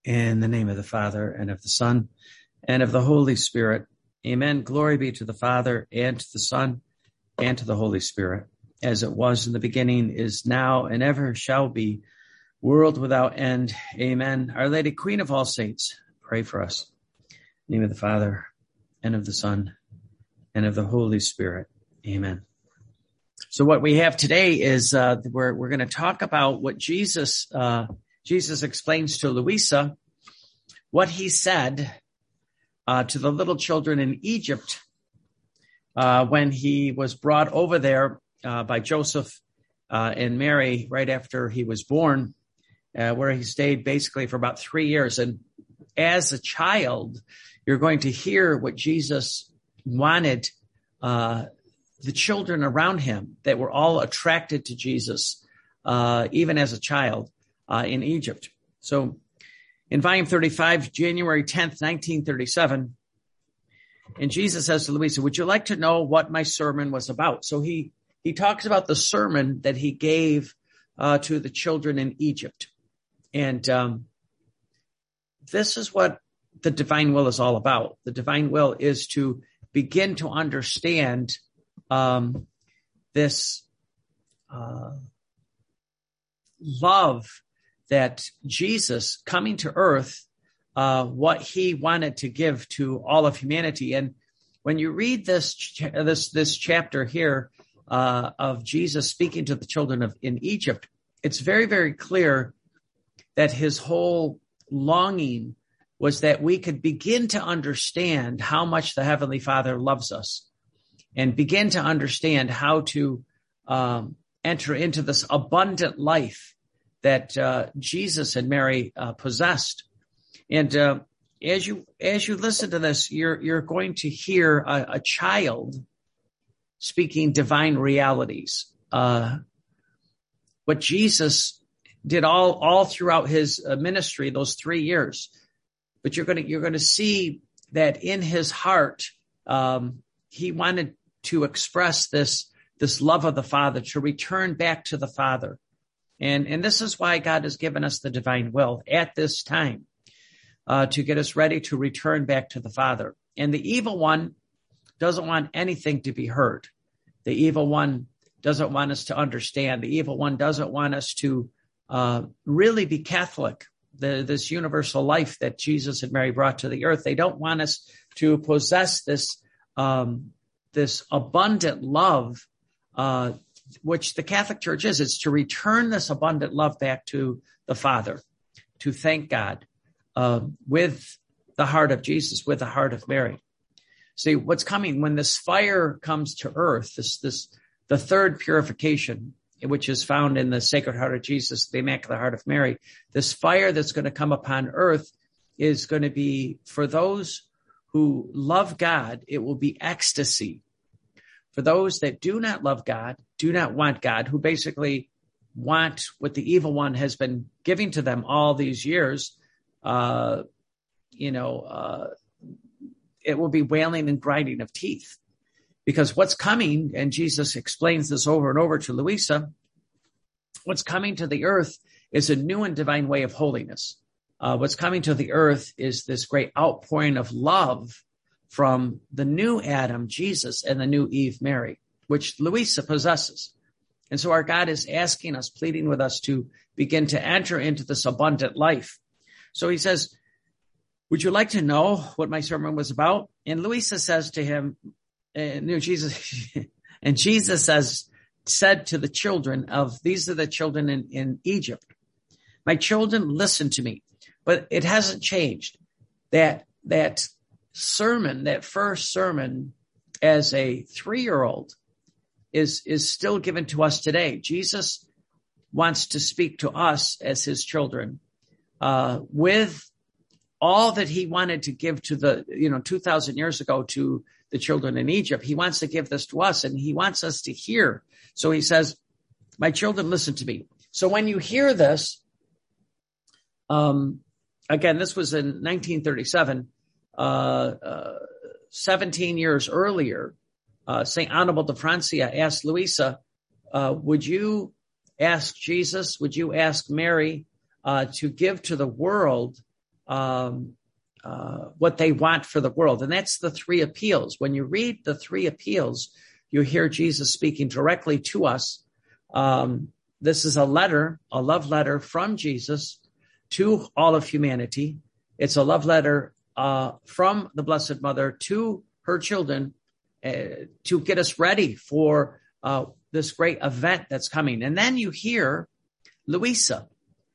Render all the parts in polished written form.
In the name of the Father, and of the Son, and of the Holy Spirit. Amen. Glory be to the Father, and to the Son, and to the Holy Spirit, as it was in the beginning, is now, and ever shall be, world without end. Amen. Our Lady, Queen of all saints, pray for us. In the name of the Father, and of the Son, and of the Holy Spirit. Amen. So what we have today is we're going to talk about what Jesus explains to Louisa, what he said to the little children in Egypt when he was brought over there by Joseph and Mary right after he was born, where he stayed basically for about 3 years. And as a child, you're going to hear what Jesus wanted the children around him that were all attracted to Jesus, even as a child, in Egypt. So in volume 35, January 10th, 1937, and Jesus says to Louisa, would you like to know what my sermon was about? So he talks about the sermon that he gave to the children in Egypt. And this is what the divine will is all about. The divine will is to begin to understand this love that Jesus coming to earth, what he wanted to give to all of humanity. And when you read this chapter here of Jesus speaking to the children in Egypt, it's very, very clear that his whole longing was that we could begin to understand how much the Heavenly Father loves us and begin to understand how to enter into this abundant life that Jesus and Mary possessed. And as you listen to this, you're going to hear a child speaking divine realities. What Jesus did all throughout his ministry, those 3 years. But you're going to see that in his heart, he wanted to express this love of the Father, to return back to the Father. And this is why God has given us the divine will at this time, to get us ready to return back to the Father. And the evil one doesn't want anything to be heard. The evil one doesn't want us to understand. The evil one doesn't want us to really be Catholic, this universal life that Jesus and Mary brought to the earth. They don't want us to possess this abundant love, which the Catholic Church is. It's to return this abundant love back to the Father, to thank God with the heart of Jesus, with the heart of Mary. See, what's coming when this fire comes to earth, the third purification, which is found in the Sacred Heart of Jesus, the Immaculate Heart of Mary, this fire that's going to come upon earth is going to be, for those who love God, it will be ecstasy. For those that do not love God, do not want God, who basically want what the evil one has been giving to them all these years, it will be wailing and grinding of teeth. Because what's coming, and Jesus explains this over and over to Louisa, what's coming to the earth is a new and divine way of holiness. What's coming to the earth is this great outpouring of love from the new Adam, Jesus, and the new Eve, Mary, which Louisa possesses. And so our God is asking us, pleading with us to begin to enter into this abundant life. So he says, would you like to know what my sermon was about? And Louisa says to him, Jesus said to the children these are the children in Egypt, my children, listen to me. But it hasn't changed. That sermon, that first sermon as a 3-year-old is still given to us today. Jesus wants to speak to us as his children, with all that he wanted to give to 2,000 years ago to the children in Egypt. He wants to give this to us, and he wants us to hear. So he says, my children, listen to me. So when you hear this, again, this was in 1937, 17 years earlier, St. Annibal de Francia asked Louisa, would you ask Jesus, would you ask Mary to give to the world what they want for the world. And that's the three appeals. When you read the three appeals, you hear Jesus speaking directly to us. This is a love letter from Jesus to all of humanity. It's a love letter from the Blessed Mother to her children to get us ready for this great event that's coming. And then you hear Luisa.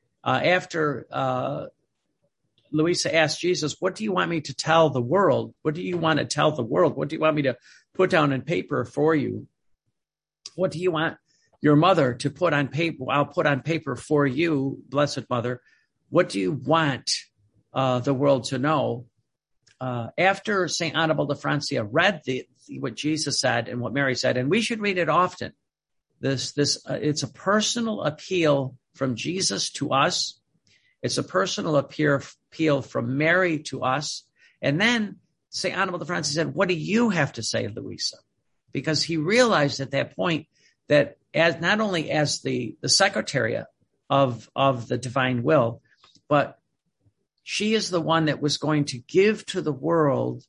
After Luisa asked Jesus, what do you want me to tell the world? What do you want to tell the world? What do you want me to put down in paper for you? What do you want your mother to put on paper? I'll put on paper for you, Blessed Mother. What do you want the world to know? After St. Annabel de Francia read what Jesus said and what Mary said, and we should read it often. It's a personal appeal from Jesus to us. It's a personal appeal from Mary to us. And then St. Annabel de Francia said, what do you have to say, Luisa? Because he realized at that point that as not only as the secretary of the divine will, but she is the one that was going to give to the world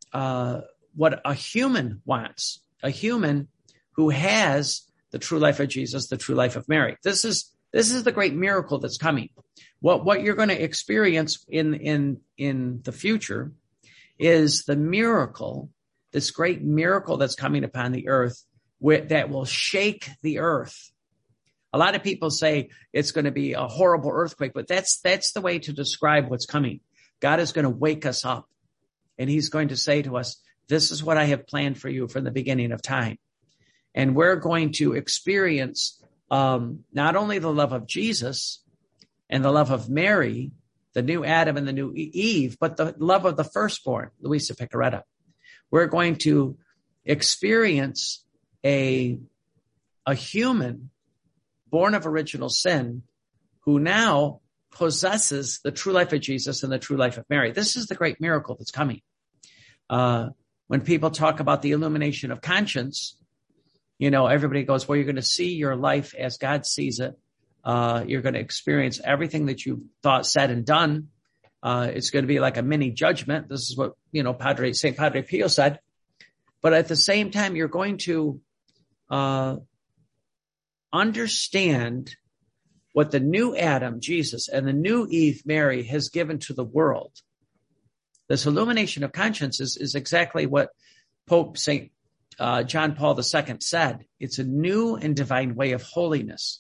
what a human wants, a human who has the true life of Jesus, the true life of Mary. This is the great miracle that's coming. What you're going to experience in the future is the miracle, this great miracle that's coming upon the earth that will shake the earth. A lot of people say it's going to be a horrible earthquake, but that's the way to describe what's coming. God is going to wake us up, and he's going to say to us, this is what I have planned for you from the beginning of time. And we're going to experience not only the love of Jesus and the love of Mary, the new Adam and the new Eve, but the love of the firstborn, Luisa Piccarreta. We're going to experience a human born of original sin who now possesses the true life of Jesus and the true life of Mary. This is the great miracle that's coming. When people talk about the illumination of conscience, everybody goes, well, you're going to see your life as God sees it. You're going to experience everything that you thought, said, and done. It's going to be like a mini judgment. This is what, St. Padre Pio said. But at the same time, you're going to understand what the new Adam, Jesus, and the new Eve, Mary, has given to the world. This illumination of conscience is exactly what Pope St. John Paul II said. It's a new and divine way of holiness.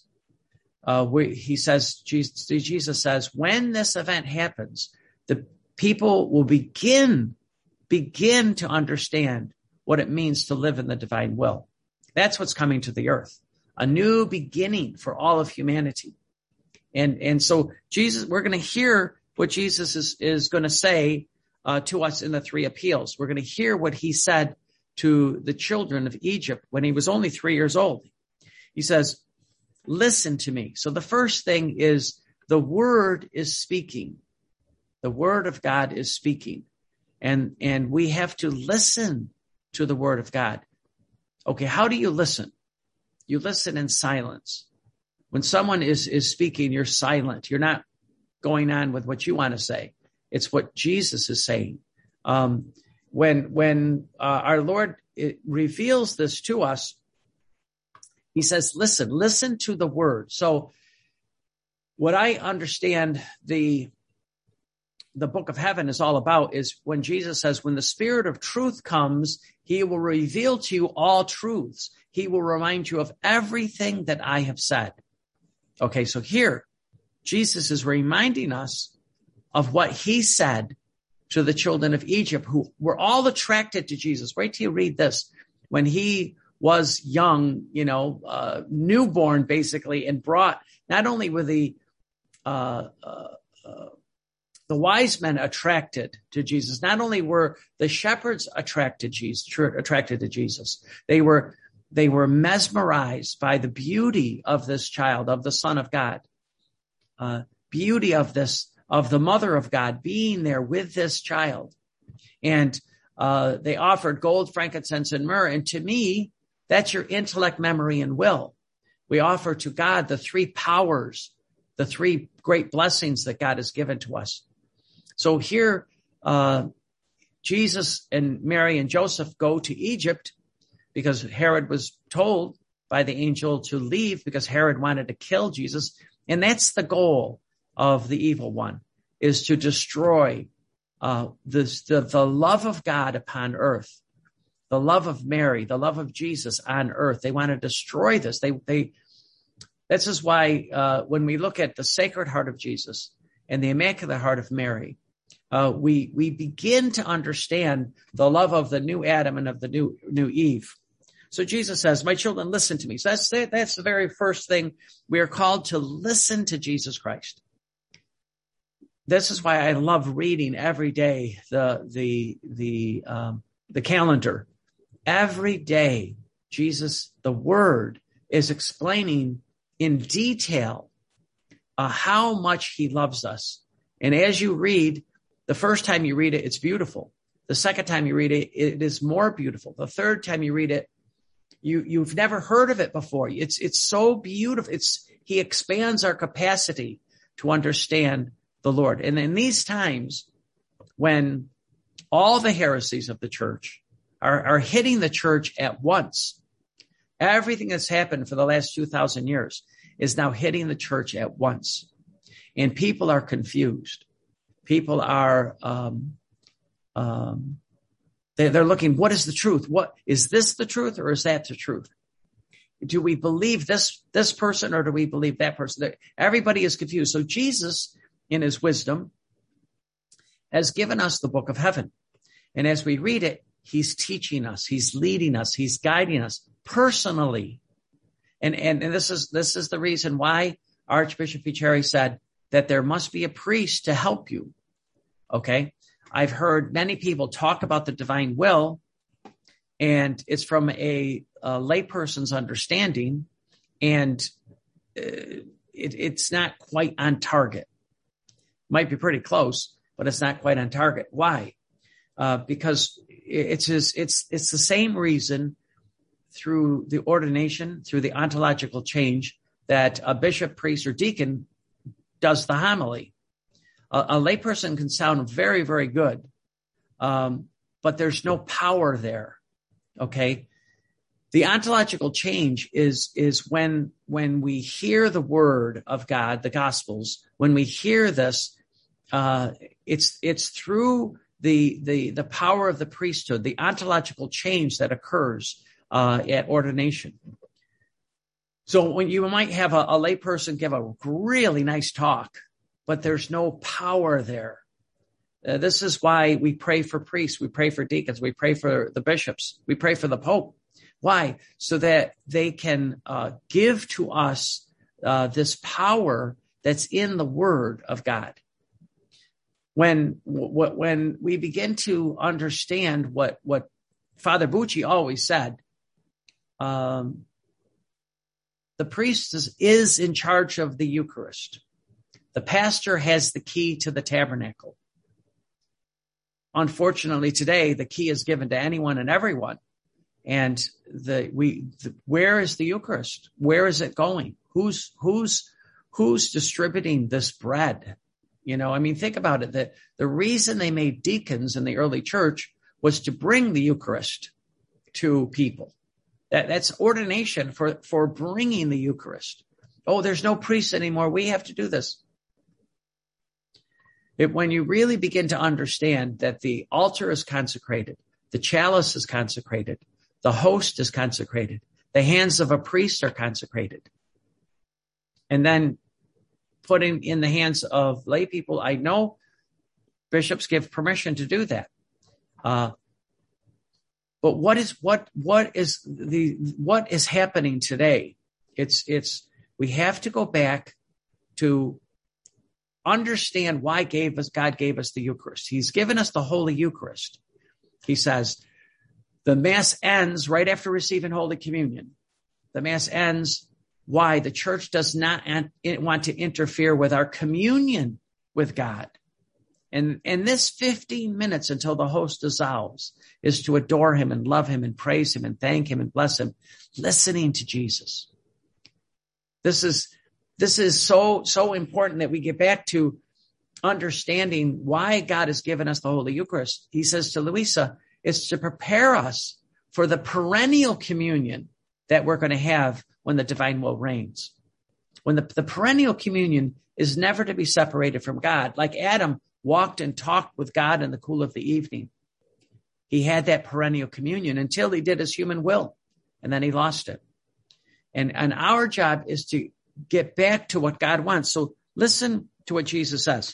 Jesus says, when this event happens, the people will begin to understand what it means to live in the divine will. That's what's coming to the earth. A new beginning for all of humanity. And so Jesus, we're going to hear what Jesus is going to say to us in the three appeals. We're going to hear what he said to the children of Egypt when he was only 3 years old. He says, listen to me. So the first thing is the word is speaking. The word of God is speaking. And we have to listen to the word of God. Okay, how do you listen? You listen in silence. When someone is speaking, you're silent. You're not going on with what you want to say. It's what Jesus is saying. When our Lord reveals this to us, he says, listen to the word. So what I understand the book of heaven is all about is when Jesus says, when the Spirit of truth comes, he will reveal to you all truths. He will remind you of everything that I have said. Okay, so here, Jesus is reminding us of what he said to the children of Egypt, who were all attracted to Jesus. Wait till you read this. When he was young, newborn, basically, and brought, not only were the wise men attracted to Jesus, not only were the shepherds attracted to Jesus, they were mesmerized by the beauty of this child, of the Son of God, beauty of the Mother of God being there with this child. And they offered gold, frankincense, and myrrh. And to me, that's your intellect, memory, and will. We offer to God the three powers, the three great blessings that God has given to us. So here, Jesus and Mary and Joseph go to Egypt because Herod was told by the angel to leave because Herod wanted to kill Jesus. And that's the goal of the evil one, is to destroy the love of God upon earth, the love of Mary, the love of Jesus on earth. They want to destroy this. This is why when we look at the Sacred Heart of Jesus and the Immaculate Heart of Mary, we begin to understand the love of the new Adam and of the new Eve. So Jesus says, my children, listen to me. So that's the very first thing. We are called to listen to Jesus Christ. This is why I love reading every day the calendar. Every day, Jesus, the Word, is explaining in detail how much he loves us. And as you read, the first time you read it, it's beautiful. The second time you read it, it is more beautiful. The third time you read it, you've never heard of it before. It's so beautiful. He expands our capacity to understand the Lord. And in these times when all the heresies of the church are hitting the church at once, everything that's happened for the last 2,000 years is now hitting the church at once. And people are confused. People are, they're looking, what is the truth? What is this the truth or is that the truth? Do we believe this person or do we believe that person? Everybody is confused. So Jesus, in his wisdom, has given us the book of heaven. And as we read it, he's teaching us, he's leading us, he's guiding us personally. And this is the reason why Archbishop Picheri said that there must be a priest to help you. Okay. I've heard many people talk about the divine will, and it's from a layperson's understanding, and it's not quite on target. Might be pretty close, but it's not quite on target. Why? Because it's the same reason through the ordination, through the ontological change, that a bishop, priest, or deacon does the homily. A layperson can sound very, very good, but there's no power there. Okay, the ontological change is when we hear the word of God, the Gospels. When we hear this, it's through the power of the priesthood, the ontological change that occurs at ordination. So when you might have a layperson give a really nice talk, but there's no power there. This is why we pray for priests, we pray for deacons, we pray for the bishops, we pray for the Pope. Why? So that they can give to us this power that's in the Word of God. When we begin to understand what Father Bucci always said, the priest is in charge of the Eucharist. The pastor has the key to the tabernacle. Unfortunately, today, the key is given to anyone and everyone. And where is the Eucharist? Where is it going? Who's distributing this bread? Think about it. The reason they made deacons in the early church was to bring the Eucharist to people. That's ordination for bringing the Eucharist. Oh, there's no priest anymore. We have to do this. When you really begin to understand that the altar is consecrated, the chalice is consecrated, the host is consecrated, the hands of a priest are consecrated, and then putting in the hands of lay people, I know bishops give permission to do that. But what is happening today? We have to go back to understand why God gave us the Eucharist. He's given us the Holy Eucharist. He says the Mass ends right after receiving Holy Communion. The Mass ends. Why? The church does not want to interfere with our communion with God. And this 15 minutes until the host dissolves is to adore him and love him and praise him and thank him and bless him, listening to Jesus. This is so important that we get back to understanding why God has given us the Holy Eucharist, he says to Luisa, it's to prepare us for the perennial communion that we're going to have when the divine will reigns. When the perennial communion is never to be separated from God. Like Adam walked and talked with God in the cool of the evening. He had that perennial communion until he did his human will, and then he lost it. And our job is to get back to what God wants. So listen to what Jesus says.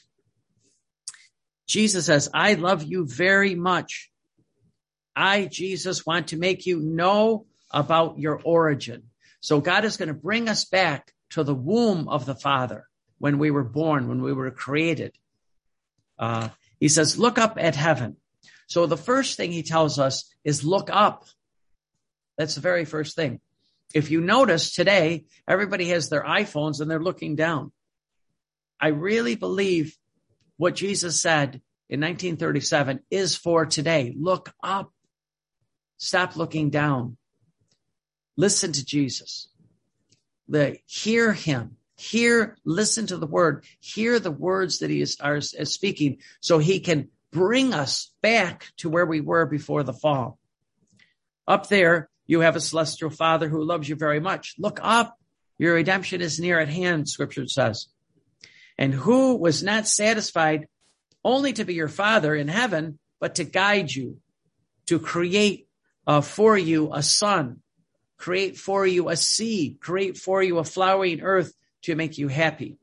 Jesus says, I love you very much. I, Jesus, want to make you know about your origin. So God is going to bring us back to the womb of the Father when we were born, when we were created. He says, look up at heaven. So the first thing he tells us is look up. That's the very first thing. If you notice today, everybody has their iPhones and they're looking down. I really believe what Jesus said in 1937 is for today. Look up. Stop looking down. Listen to Jesus. Hear him. Listen to the word. Hear the words that he is speaking so he can bring us back to where we were before the fall. Up there, you have a celestial Father who loves you very much. Look up. Your redemption is near at hand, Scripture says. And who was not satisfied only to be your Father in heaven, but to guide you, to create for you a son, create for you a seed, create for you a flowering earth to make you happy.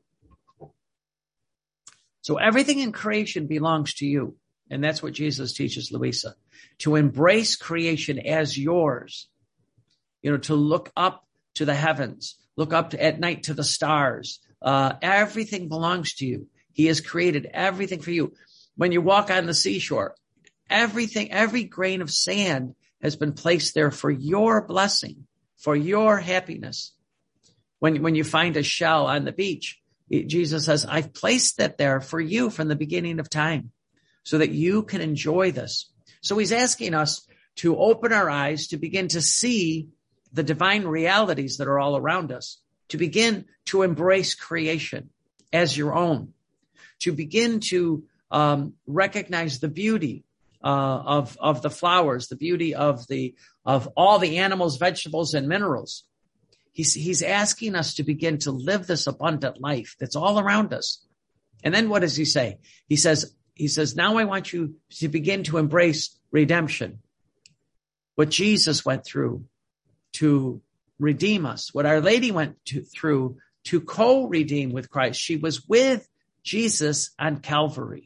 So everything in creation belongs to you. And that's what Jesus teaches Luisa, to embrace creation as yours, to look up to the heavens, look up at night to the stars. Everything belongs to you. He has created everything for you. When you walk on the seashore, every grain of sand has been placed there for your blessing, for your happiness. When you find a shell on the beach, Jesus says, I've placed that there for you from the beginning of time so that you can enjoy this. So he's asking us to open our eyes to begin to see the divine realities that are all around us, to begin to embrace creation as your own, to begin to recognize the beauty of the flowers, the beauty of all the animals, vegetables, and minerals. He's asking us to begin to live this abundant life that's all around us. And then what does he say? He says, now I want you to begin to embrace redemption. What Jesus went through to redeem us, what Our Lady went through to co-redeem with Christ. She was with Jesus on Calvary.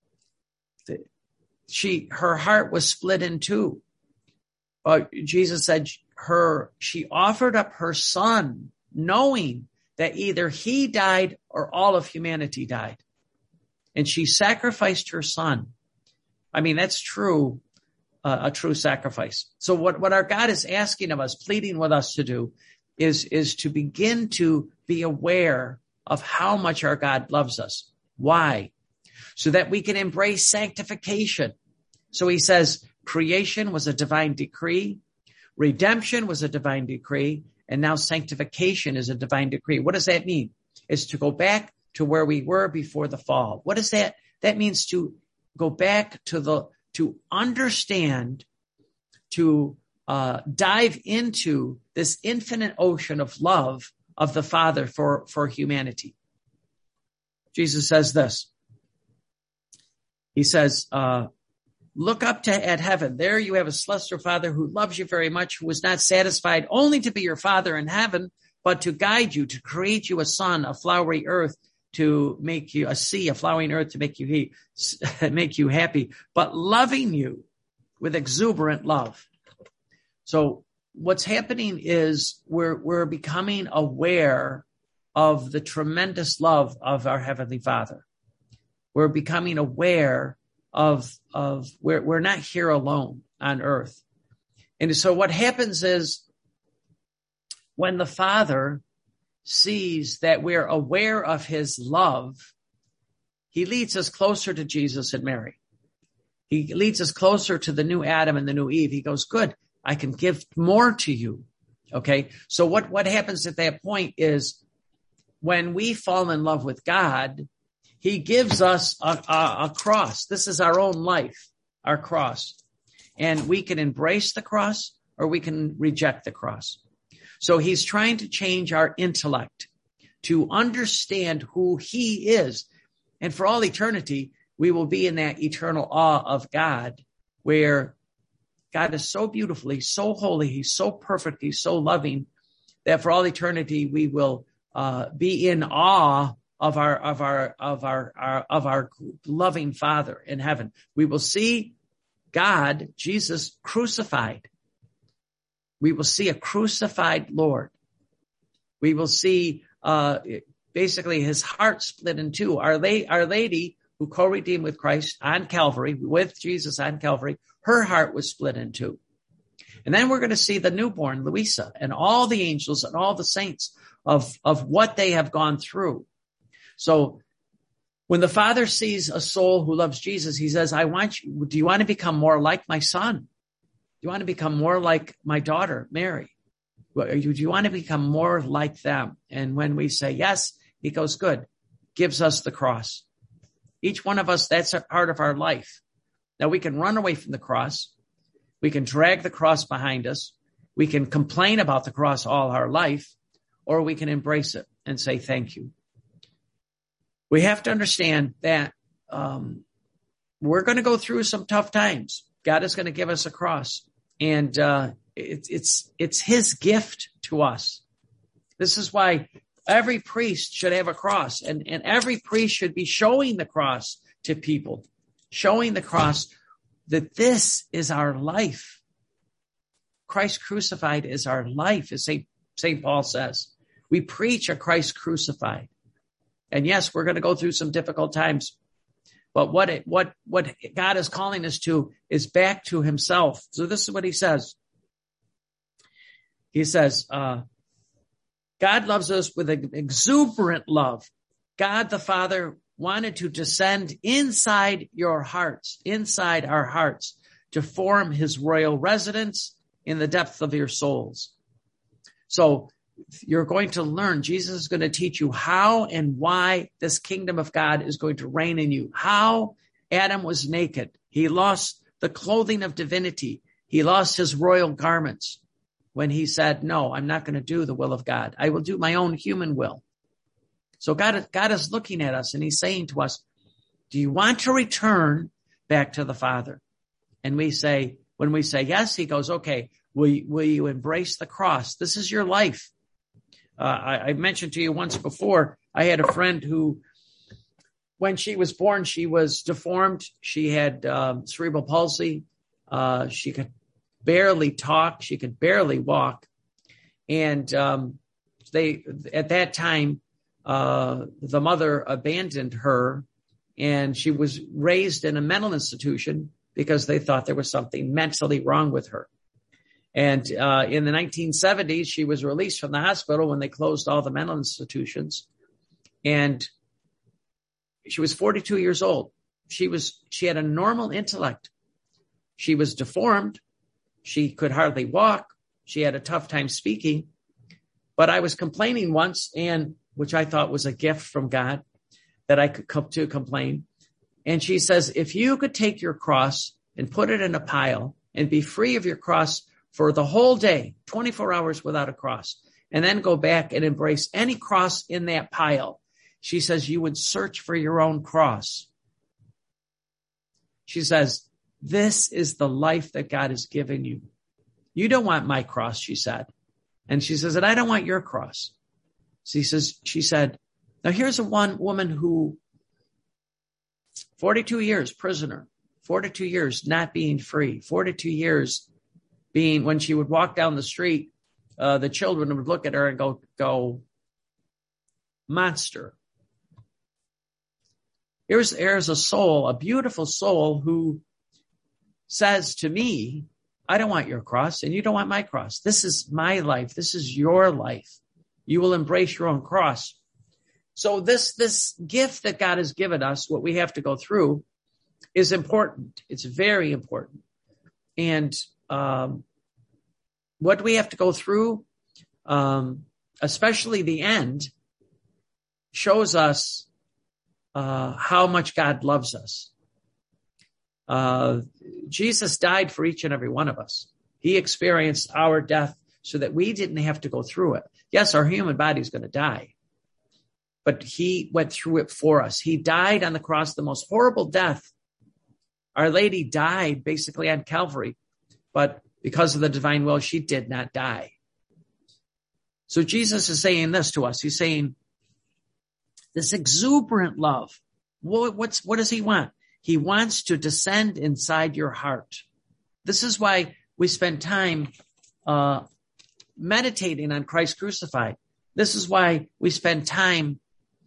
Her heart was split in two. Jesus said she offered up her son, knowing that either he died or all of humanity died. And she sacrificed her son. I mean, that's true, a true sacrifice. So what our God is asking of us, pleading with us to do, is to begin to be aware of how much our God loves us. Why? So that we can embrace sanctification. So he says, creation was a divine decree. Redemption was a divine decree. And now sanctification is a divine decree. What does that mean? It's to go back to where we were before the fall. What is that? That means to go back to understand, to dive into this infinite ocean of love of the Father for humanity. Jesus says this. He says, look up at heaven. There you have a celestial Father who loves you very much, who was not satisfied only to be your Father in heaven, but to guide you, to create you a son, a flowery earth, to make you a sea, a flowering earth, to make you happy, but loving you with exuberant love. So what's happening is we're becoming aware of the tremendous love of our Heavenly Father. We're becoming aware of we're not here alone on earth. And so what happens is when the Father sees that we're aware of his love, he leads us closer to Jesus and Mary. He leads us closer to the new Adam and the new Eve. He goes, good, I can give more to you. Okay. So what happens at that point is when we fall in love with God, he gives us a cross. This is our own life, our cross. And we can embrace the cross or we can reject the cross. So he's trying to change our intellect to understand who he is. And for all eternity, we will be in that eternal awe of God, where God is so beautiful, he's so holy, he's so perfect, he's so loving, that for all eternity we will be in awe of our loving Father in heaven. We will see God, Jesus, crucified. We will see a crucified Lord. We will see basically his heart split in two. Our Lady, who co-redeemed with Christ on Calvary, with Jesus on Calvary, her heart was split in two. And then we're going to see the newborn Louisa and all the angels and all the saints of what they have gone through. So when the Father sees a soul who loves Jesus, he says, do you want to become more like my son? Do you want to become more like my daughter, Mary? Do you want to become more like them? And when we say yes, he goes, good, gives us the cross. Each one of us, that's a part of our life. Now we can run away from the cross. We can drag the cross behind us. We can complain about the cross all our life, or we can embrace it and say, thank you. We have to understand that we're going to go through some tough times. God is going to give us a cross, and it's his gift to us. This is why every priest should have a cross, and every priest should be showing the cross to people, showing the cross that this is our life. Christ crucified is our life, as St. Paul says. We preach a Christ crucified. And yes, we're going to go through some difficult times. But what God is calling us to is back to himself. So this is what he says. He says, God loves us with an exuberant love. God the Father wanted to descend inside your hearts, inside our hearts, to form his royal residence in the depth of your souls. So you're going to learn, Jesus is going to teach you how and why this kingdom of God is going to reign in you. How Adam was naked. He lost the clothing of divinity. He lost his royal garments when he said, no, I'm not going to do the will of God. I will do my own human will. So God is looking at us and he's saying to us, do you want to return back to the Father? And when we say yes, he goes, okay, will you embrace the cross? This is your life. I mentioned to you once before, I had a friend who, when she was born, she was deformed. She had cerebral palsy. She could barely talk. She could barely walk. And at that time, the mother abandoned her, and she was raised in a mental institution because they thought there was something mentally wrong with her. And in the 1970s, she was released from the hospital when they closed all the mental institutions. And she was 42 years old. She had a normal intellect. She was deformed. She could hardly walk. She had a tough time speaking. But I was complaining once, which I thought was a gift from God, that I could come to complain. And she says, if you could take your cross and put it in a pile and be free of your cross for the whole day, 24 hours without a cross, and then go back and embrace any cross in that pile, she says, you would search for your own cross. She says, this is the life that God has given you. You don't want my cross, she said. And she says, and I don't want your cross. She said, now here's one woman who 42 years prisoner, 42 years not being free, 42 years being, when she would walk down the street, the children would look at her and go, monster. Here's a soul, a beautiful soul, who says to me, I don't want your cross and you don't want my cross. This is my life. This is your life. You will embrace your own cross. So this gift that God has given us, what we have to go through, is important. It's very important. And what we have to go through, especially the end, shows us how much God loves us. Jesus died for each and every one of us. He experienced our death so that we didn't have to go through it. Yes, our human body is going to die, but he went through it for us. He died on the cross, the most horrible death. Our Lady died basically on Calvary, but because of the divine will, she did not die. So Jesus is saying this to us. He's saying this exuberant love. What does he want? He wants to descend inside your heart. This is why we spend time meditating on Christ crucified. This is why we spend time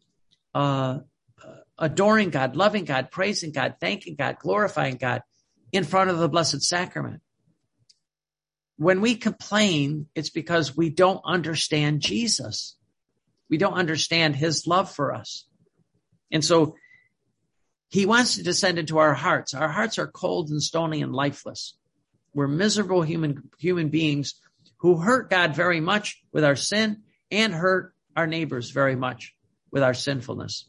adoring God, loving God, praising God, thanking God, glorifying God in front of the Blessed Sacrament. When we complain, it's because we don't understand Jesus. We don't understand his love for us. And so he wants to descend into our hearts. Our hearts are cold and stony and lifeless. We're miserable human beings who hurt God very much with our sin and hurt our neighbors very much with our sinfulness.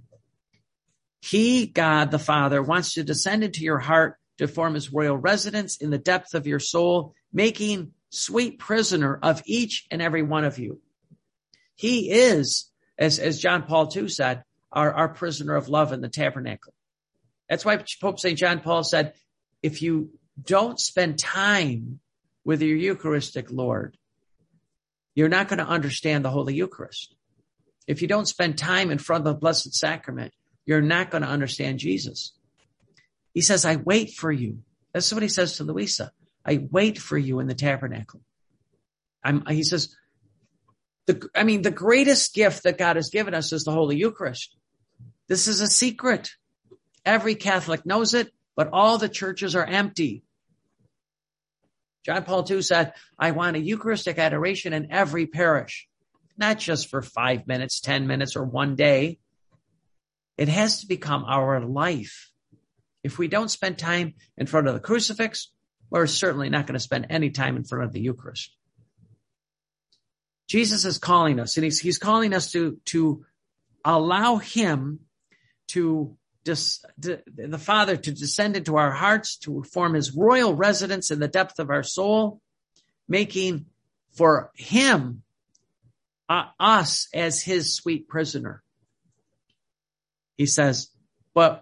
He, God the Father, wants to descend into your heart to form his royal residence in the depth of your soul, making sweet prisoner of each and every one of you. He is, as John Paul II said, our prisoner of love in the tabernacle. That's why Pope St. John Paul said, if you don't spend time with your Eucharistic Lord, you're not going to understand the Holy Eucharist. If you don't spend time in front of the Blessed Sacrament, you're not going to understand Jesus. He says, I wait for you. That's what he says to Luisa. I wait for you in the tabernacle. He says, the greatest gift that God has given us is the Holy Eucharist. This is a secret. Every Catholic knows it, but all the churches are empty. John Paul II said, I want a Eucharistic adoration in every parish, not just for 5 minutes, 10 minutes, or one day. It has to become our life. If we don't spend time in front of the crucifix, we're certainly not going to spend any time in front of the Eucharist. Jesus is calling us, and he's calling us to allow him the Father to descend into our hearts, to form his royal residence in the depth of our soul, making for him us as his sweet prisoner. He says, but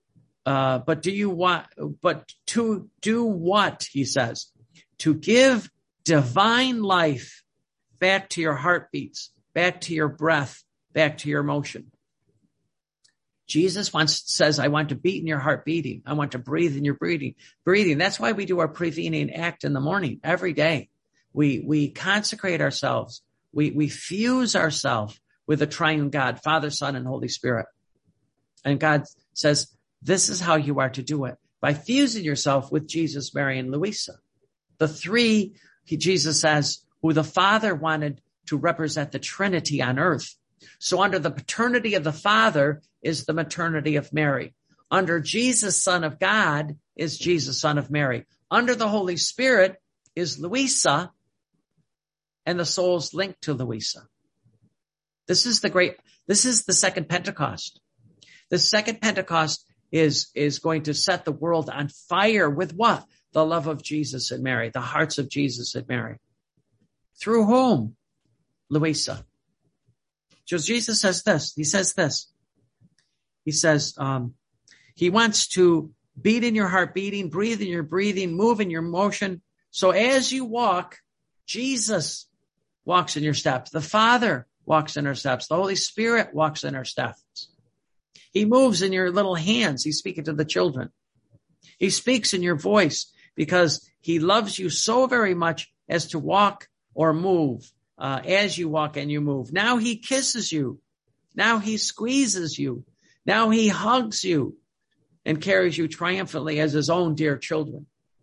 to do what, he says, to give divine life back to your heartbeats, back to your breath, back to your motion. Jesus says, I want to beat in your heart beating. I want to breathe in your breathing. That's why we do our prevening act in the morning every day. We consecrate ourselves. We fuse ourselves with the triune God, Father, Son, and Holy Spirit. And God says, this is how you are to do it, by fusing yourself with Jesus, Mary, and Luisa. The three, Jesus says, who the Father wanted to represent the Trinity on earth. So under the paternity of the Father is the maternity of Mary. Under Jesus, Son of God, is Jesus, Son of Mary. Under the Holy Spirit is Luisa and the souls linked to Luisa. This is the second Pentecost. The second Pentecost is going to set the world on fire with what? The love of Jesus and Mary, the hearts of Jesus and Mary. Through whom? Luisa. So Jesus says this. He says this. He says, he wants to beat in your heart beating, breathe in your breathing, move in your motion. So as you walk, Jesus walks in your steps. The Father walks in our steps. The Holy Spirit walks in our steps. He moves in your little hands. He's speaking to the children. He speaks in your voice because he loves you so very much as to walk or move as you walk and you move. Now he kisses you. Now he squeezes you. Now he hugs you and carries you triumphantly as his own dear children.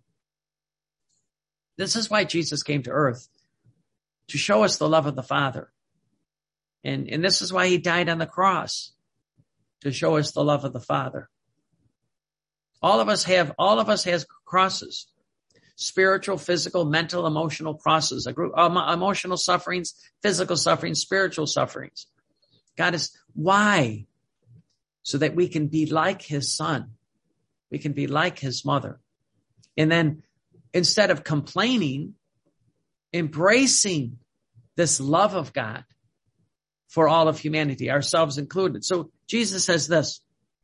This is why Jesus came to earth, to show us the love of the Father. And this is why he died on the cross, to show us the love of the Father. All of us has crosses. Spiritual, physical, mental, emotional crosses, emotional sufferings, physical sufferings, spiritual sufferings. Why? so that we can be like his son. We can be like his mother. And then instead of complaining, embracing this love of God for all of humanity, ourselves included. So Jesus says this,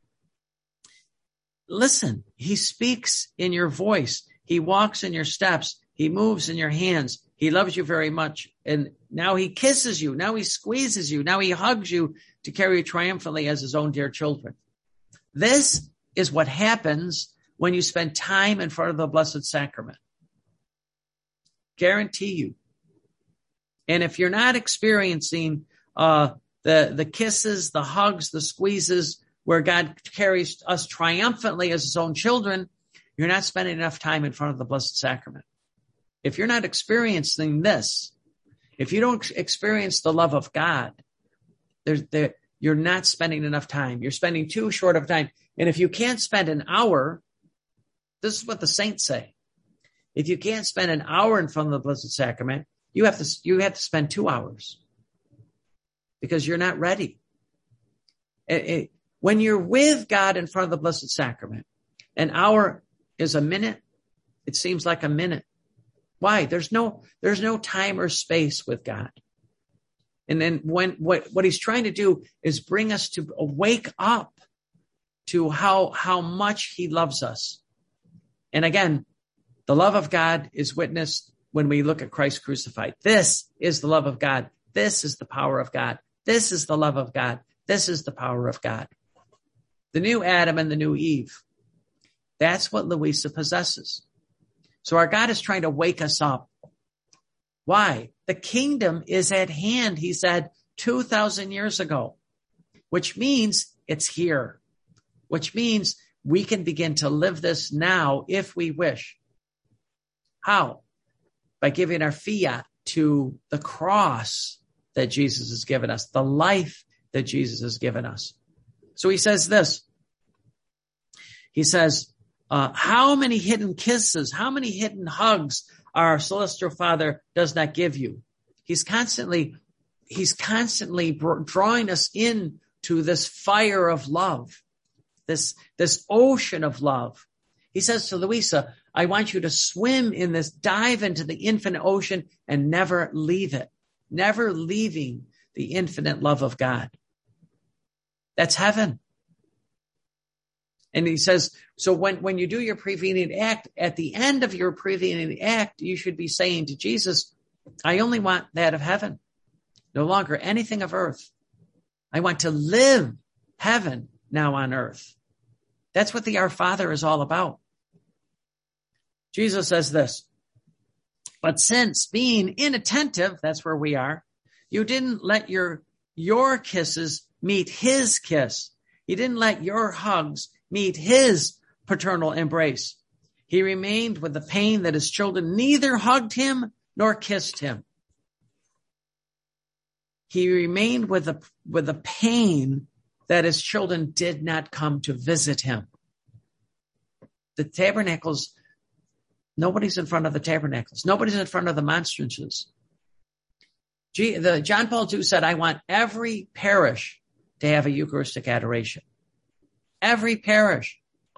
listen, he speaks in your voice. He walks in your steps. He moves in your hands. He loves you very much. And now he kisses you. Now he squeezes you. Now he hugs you to carry you triumphantly as his own dear children. This is what happens when you spend time in front of the Blessed Sacrament. Guarantee you. And if you're not experiencing the kisses, the hugs, the squeezes, where God carries us triumphantly as his own children, you're not spending enough time in front of the Blessed Sacrament. If you're not experiencing this, if you don't experience the love of God, you're not spending enough time. You're spending too short of time. And if you can't spend an hour, this is what the saints say. If you can't spend an hour in front of the Blessed Sacrament, you have to spend 2 hours because you're not ready. When you're with God in front of the Blessed Sacrament, an hour is a minute. It seems like a minute. Why? There's no time or space with God. And then what he's trying to do is bring us to wake up to how much he loves us. And again, the love of God is witnessed when we look at Christ crucified. This is the love of God. This is the power of God. This is the love of God. This is the power of God. The new Adam and the new Eve. That's what Louisa possesses. So our God is trying to wake us up. Why? The kingdom is at hand, he said 2,000 years ago, which means it's here, which means we can begin to live this now if we wish. How? By giving our fiat to the cross that Jesus has given us, the life that Jesus has given us. So he says this. He says, how many hidden kisses, how many hidden hugs our celestial Father does not give you? He's constantly drawing us into this fire of love, this ocean of love. He says to Louisa, I want you to swim in this, dive into the infinite ocean and never leave it, never leaving the infinite love of God. That's heaven. And he says, so when you do your prevenient act, at the end of your prevenient act, you should be saying to Jesus, I only want that of heaven, no longer anything of earth. I want to live heaven now on earth. That's what the Our Father is all about. Jesus says this, but since being inattentive, that's where we are, you didn't let your kisses meet his kiss. You didn't let your hugs meet his paternal embrace. He remained with the pain that his children neither hugged him nor kissed him. He remained with the pain that his children did not come to visit him. The tabernacles, nobody's in front of the tabernacles. Nobody's in front of the monstrances. John Paul II said, I want every parish to have a Eucharistic adoration. Every parish.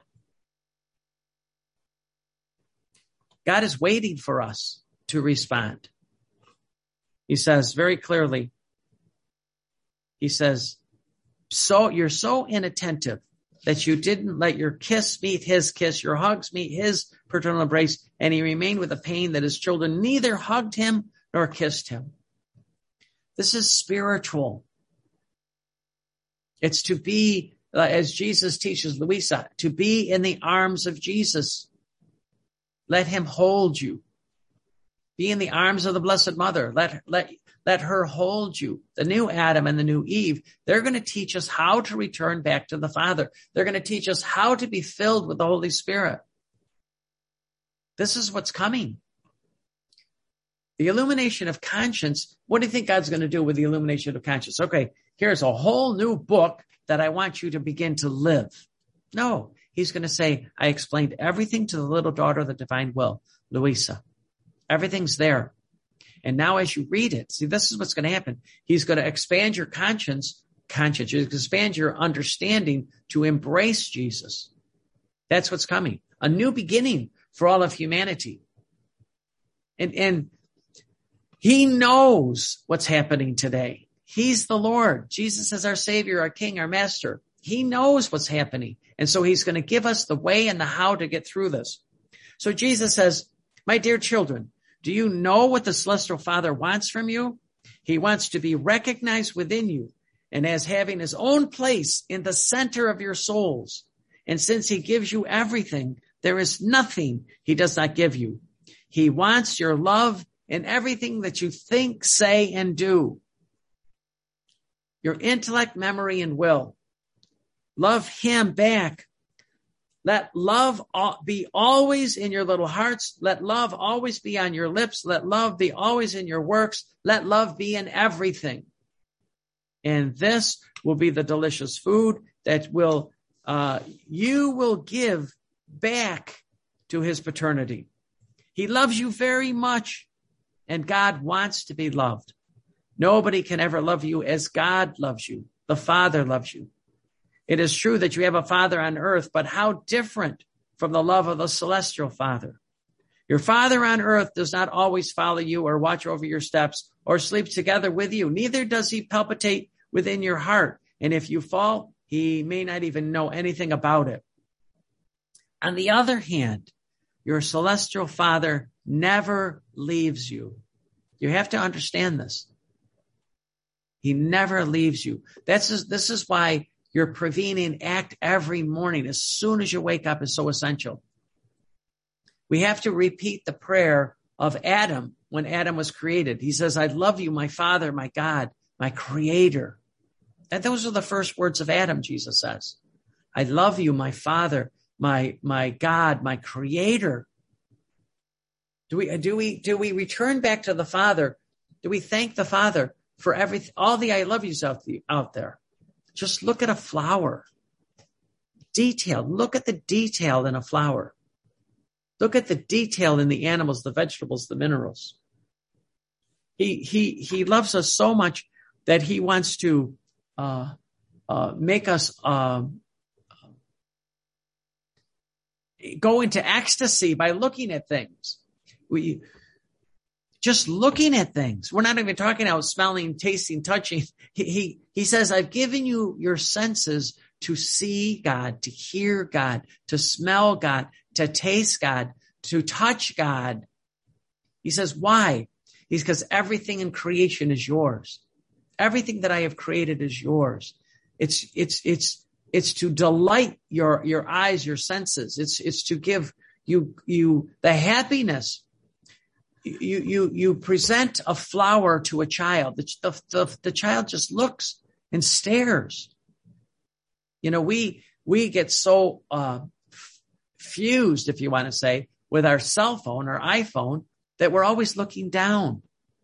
God is waiting for us to respond. He says very clearly, he says, so you're so inattentive that you didn't let your kiss meet his kiss, your hugs meet his paternal embrace, and he remained with the pain that his children neither hugged him nor kissed him. This is spiritual. It's to be, as Jesus teaches Louisa, to be in the arms of Jesus. Let him hold you. Be in the arms of the Blessed Mother. Let her hold you. The new Adam and the new Eve, they're going to teach us how to return back to the Father. They're going to teach us how to be filled with the Holy Spirit. This is what's coming. The illumination of conscience. What do you think God's going to do with the illumination of conscience? Okay, here's a whole new book that I want you to begin to live. No, he's going to say, I explained everything to the little daughter of the divine will, Louisa. Everything's there. And now as you read it, see, this is what's going to happen. He's going to expand your conscience conscience. You expand your understanding to embrace Jesus. That's what's coming. A new beginning for all of humanity. And he knows what's happening today. He's the Lord. Jesus is our Savior, our King, our Master. He knows what's happening. And so he's going to give us the way and the how to get through this. So Jesus says, my dear children, do you know what the Celestial Father wants from you? He wants to be recognized within you and as having his own place in the center of your souls. And since he gives you everything, there is nothing he does not give you. He wants your love in everything that you think, say, and do. Your intellect, memory, and will. Love him back. Let love be always in your little hearts. Let love always be on your lips. Let love be always in your works. Let love be in everything. And this will be the delicious food that you will give back to his paternity. He loves you very much, and God wants to be loved. Nobody can ever love you as God loves you. The Father loves you. It is true that you have a Father on earth, but how different from the love of the Celestial Father. Your Father on earth does not always follow you or watch over your steps or sleep together with you. Neither does he palpitate within your heart. And if you fall, he may not even know anything about it. On the other hand, your Celestial Father never leaves you. You have to understand this. He never leaves you. This is why your prevening act every morning as soon as you wake up is so essential. We have to repeat the prayer of Adam when Adam was created. He says, I love you, my Father, my God, my Creator. And those are the first words of Adam, Jesus says. I love you, my Father, my God, my Creator. Do we return back to the Father? Do we thank the Father for all the I love yous out there? Just look at a flower. Detail. Look at the detail in a flower. Look at the detail in the animals, the vegetables, the minerals. He loves us so much that he wants to make us go into ecstasy by looking at things. Just looking at things. We're not even talking about smelling, tasting, touching. He says, I've given you your senses to see God, to hear God, to smell God, to taste God, to touch God. He says, why? He's because everything in creation is yours. Everything that I have created is yours. It's to delight your eyes, your senses. It's to give you the happiness. You present a flower to a child. The child just looks and stares. You know, we get so fused, if you want to say, with our cell phone or iPhone that we're always looking down.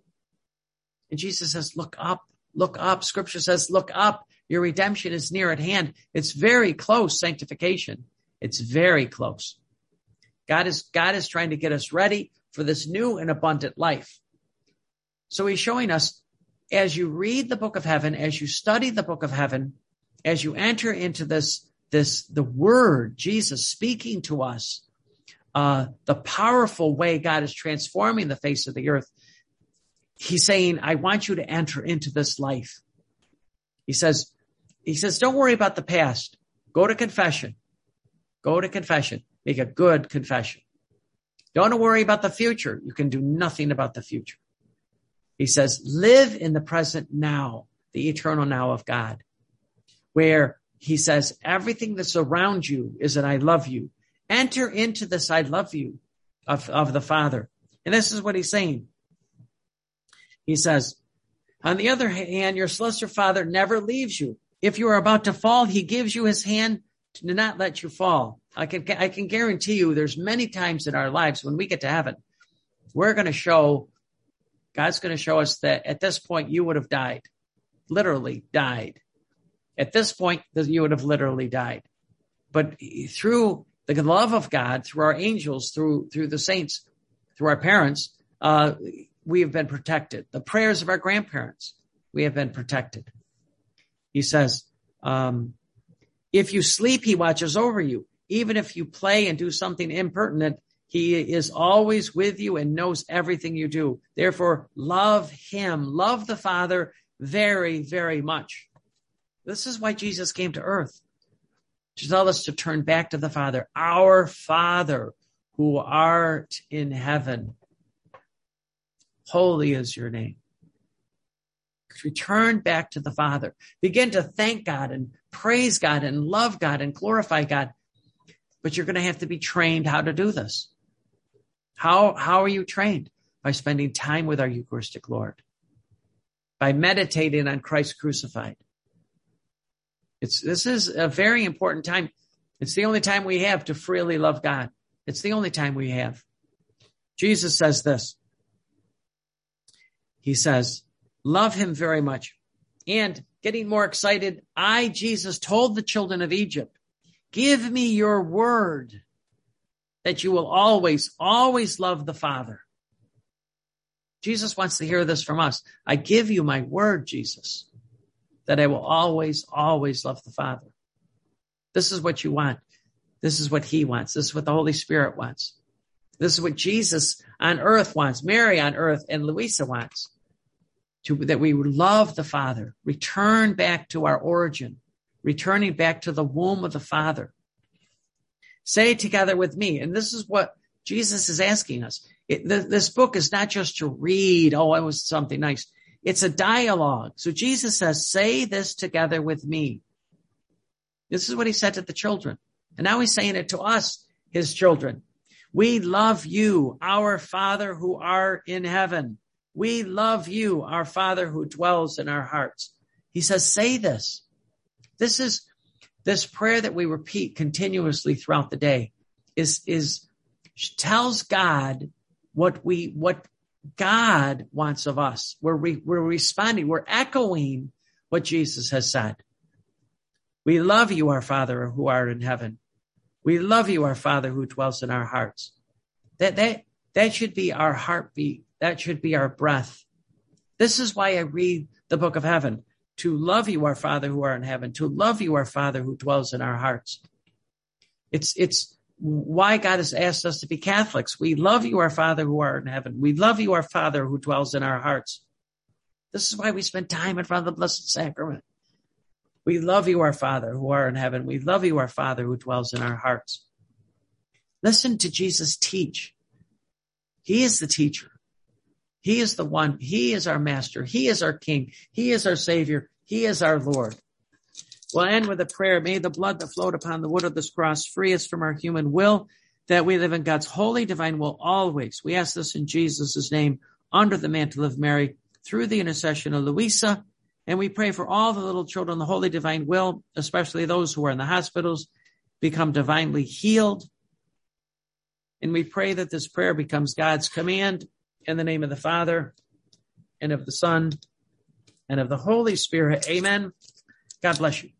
And Jesus says, look up, look up. Scripture says, look up. Your redemption is near at hand. It's very close, sanctification. It's very close. God is trying to get us ready for this new and abundant life. So he's showing us, as you read the book of heaven, as you study the book of heaven, as you enter into the word, Jesus speaking to us, the powerful way God is transforming the face of the earth. He's saying, I want you to enter into this life. He says, don't worry about the past. Go to confession. Go to confession. Make a good confession. Don't worry about the future. You can do nothing about the future. He says, live in the present now, the eternal now of God, where he says, everything that's around you is that I love you. Enter into this I love you of the Father. And this is what he's saying. He says, on the other hand, your celestial Father never leaves you. If you are about to fall, he gives you his hand to not let you fall. I can guarantee you there's many times in our lives when we get to heaven, God's going to show us that at this point you would have died, literally died. At this point, you would have literally died. But through the love of God, through our angels, through the saints, through our parents, we have been protected. The prayers of our grandparents, we have been protected. He says, if you sleep, he watches over you. Even if you play and do something impertinent, he is always with you and knows everything you do. Therefore, love him. Love the Father very, very much. This is why Jesus came to earth, to tell us to turn back to the Father. Our Father, who art in heaven, holy is your name. Return back to the Father. Begin to thank God and praise God and love God and glorify God. But you're going to have to be trained how to do this. How are you trained? By spending time with our Eucharistic Lord. By meditating on Christ crucified. This is a very important time. It's the only time we have to freely love God. It's the only time we have. Jesus says this. He says, love him very much. And getting more excited, I, Jesus, told the children of Egypt, give me your word that you will always, always love the Father. Jesus wants to hear this from us. I give you my word, Jesus, that I will always, always love the Father. This is what you want. This is what he wants. This is what the Holy Spirit wants. This is what Jesus on earth wants, Mary on earth, and Louisa wants. That we love the Father, return back to our origin, returning back to the womb of the Father. Say together with me, and this is what Jesus is asking us. This book is not just to read, it was something nice. It's a dialogue. So Jesus says, say this together with me. This is what he said to the children. And now he's saying it to us, his children. We love you, our Father who art in heaven. We love you, our Father who dwells in our hearts. He says, say this. This is this prayer that we repeat continuously throughout the day tells God what God wants of us. We're responding. We're echoing what Jesus has said. We love you, our Father who art in heaven. We love you, our Father who dwells in our hearts. That should be our heartbeat. That should be our breath. This is why I read the book of heaven. To love you, our Father who art in heaven. To love you, our Father who dwells in our hearts. It's why God has asked us to be Catholics. We love you, our Father who art in heaven. We love you, our Father who dwells in our hearts. This is why we spend time in front of the Blessed Sacrament. We love you, our Father who art in heaven. We love you, our Father who dwells in our hearts. Listen to Jesus teach. He is the teacher. He is the one. He is our master. He is our King. He is our Savior. He is our Lord. We'll end with a prayer. May the blood that flowed upon the wood of this cross free us from our human will, that we live in God's holy, divine will always. We ask this in Jesus' name, under the mantle of Mary, through the intercession of Louisa. And we pray for all the little children, the holy divine will, especially those who are in the hospitals, become divinely healed. And we pray that this prayer becomes God's command in the name of the Father and of the Son and of the Holy Spirit. Amen. God bless you.